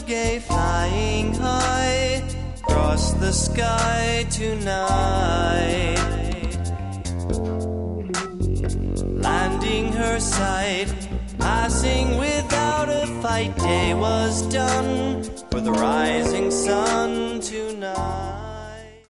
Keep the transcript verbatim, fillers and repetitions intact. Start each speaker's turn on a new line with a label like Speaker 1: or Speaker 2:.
Speaker 1: gay, flying high across the sky tonight, landing her sight, passing without a fight. Day was done for the rising sun tonight.